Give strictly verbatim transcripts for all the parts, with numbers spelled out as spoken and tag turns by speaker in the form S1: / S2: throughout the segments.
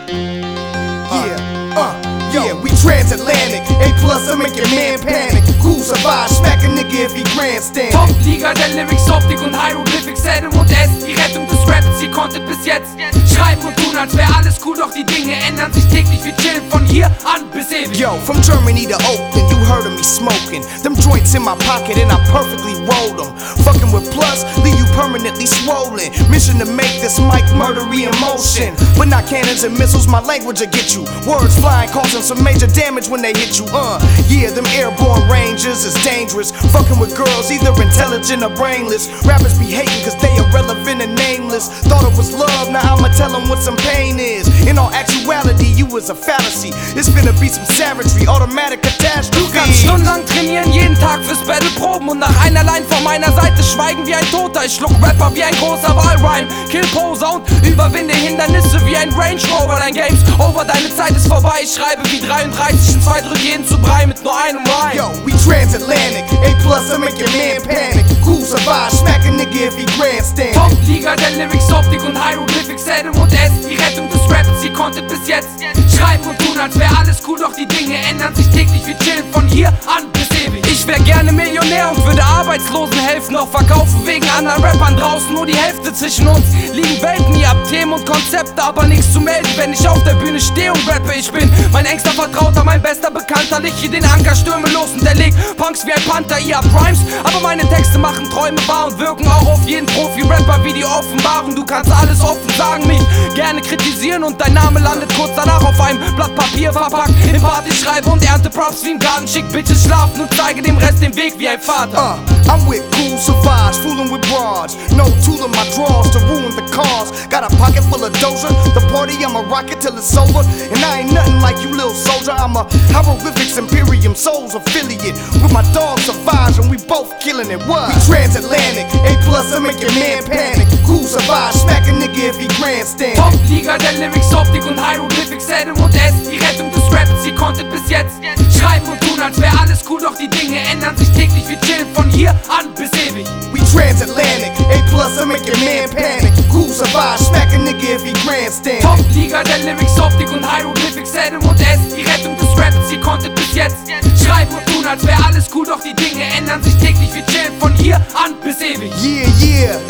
S1: Yeah, uh, yeah, we transatlantic. A plus, I make your man panic. Cool Savage, smack a nigga if he grandstand.
S2: Top-Liga der Lyrics, Optik und Hieroglyphics, Adam und S. Die Rettung des Raps, ihr konntet bis jetzt schreiben und tun, als wär alles cool, doch die Dinge ändern sich täglich. Wir chillen von hier an bis ewig.
S1: Yo, from Germany to Oakland, you heard of me smoking. Them joints in my pocket and I perfectly rolled them. Fucking with Plus, leave you permanently swollen. Mission to make this mic murdery in motion. But not cannons and missiles, my language will get you. Words flying, causing some major damage when they hit you. Uh, yeah, them airborne rangers is dangerous. Fucking with girls, either intelligent or brainless. Rappers be hating cause they irrelevant and nameless. Thought it was love, now I'ma tell them what some pain is. In all actuality, you was a fallacy. It's finna be some savagery, automatic catastrophe.
S2: Du kannst stundenlang trainieren, jeden Tag fürs Battle proben. Und nach einer Line von meiner Seite schweigen wie ein Toter. Ich schluck Rapper wie ein großer Wahlrhyme. Kill Poser und überwinde Hindernisse wie ein Range Rover. Dein Game's over, deine Zeit ist vorbei. Ich schreibe wie dreiunddreißig und zwei drück jeden zu Brei mit nur einem Rhyme.
S1: Yo, we transatlantic. A plus, I make your man panic. Cool Savage, smack a nigga if he grandstand.
S2: Top-Liga der Lyrics, Optik und Hieroglyphics, Adam und S. Die Rettung des Raps, ihr konntet bis jetzt schreiben und tun, als wär alles cool, doch die Dinge ändern sich täglich. Wir chillen von hier an bis ewig. Ich wär gerne Millionär und würde Arbeitslosen helfen, doch verkaufen wegen anderen Rappern draußen nur die Hälfte. Zwischen uns liegen Welten, ihr habt Themen und Konzepte, aber nichts zu melden, wenn ich auf der Bühne stehe und rappe. Ich bin mein engster Vertrauter, mein bester Bekannter, leg hier den Anker, stürme los und erleg Punks wie ein Panther. Ihr habt Rhymes, aber meine Texte machen Träume wahr und wirken auch auf jeden Profi-Rapper wie die Offenbarung. Du kannst alles offen sagen, mich gerne kritisieren und dein Name landet kurz danach auf einem Blatt Papier verpackt. Im Bad ich schreibe und ernte Props wie im Garten, schick Bitches schlafen und zeige dem Rest den Weg wie ein Vater.
S1: Uh, I'm with Cool Savage, fooling with broads. No tool in my drawers to ruin the cause. Got a pocket full of doja, the party I'ma rock it till it's over. And I ain't nothing like you little soldier, I'm a Hieroglyphics Imperium Souls affiliate. With my dog Savage and we both killing it, what? We transatlantic, A plus, I make your man panic. Cool Savage, smack a nigga if he grandstand.
S2: Top-Liga der Lyrics, Optik und Hieroglyphics, Adam und S. Die Rettung des Raps, ihr konntet bis jetzt schreiben und tun, als wär alles cool, doch die Dinge ändern sich täglich. Wir chillen von hier an bis ewig.
S1: We transatlantic, A plus, I make your man panic. Cool Savage, smack a nigga if he grandstand.
S2: Top-Liga der Lyrics, Optik und Hieroglyphics, Adam und S. Die Rettung des Raps, ihr konntet bis jetzt schreiben und tun, als wär alles cool, doch die Dinge ändern sich täglich. Wir chillen von hier an bis ewig.
S1: Yeah, yeah.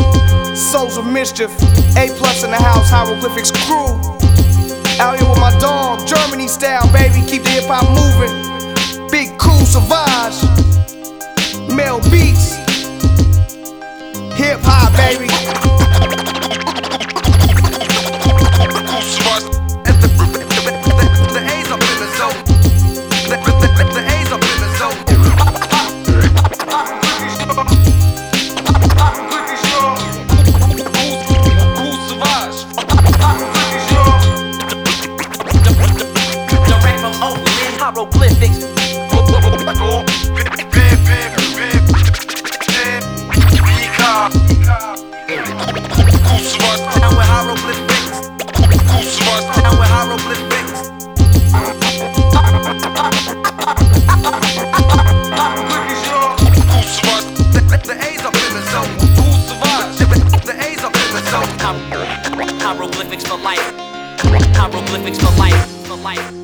S1: Souls of Mischief, A plus in the house, Hieroglyphics crew. Out here with my dog, Germany style, baby, keep the hip hop moving. Big Cool Savage, Mel Beats, hip hop, baby.
S2: Hieroglyphics. Down with hieroglyphics. Down with hieroglyphics. The A's up in the zone. Who survives? The A's up in the zone. Hieroglyphics for life. Hieroglyphics for life. For life.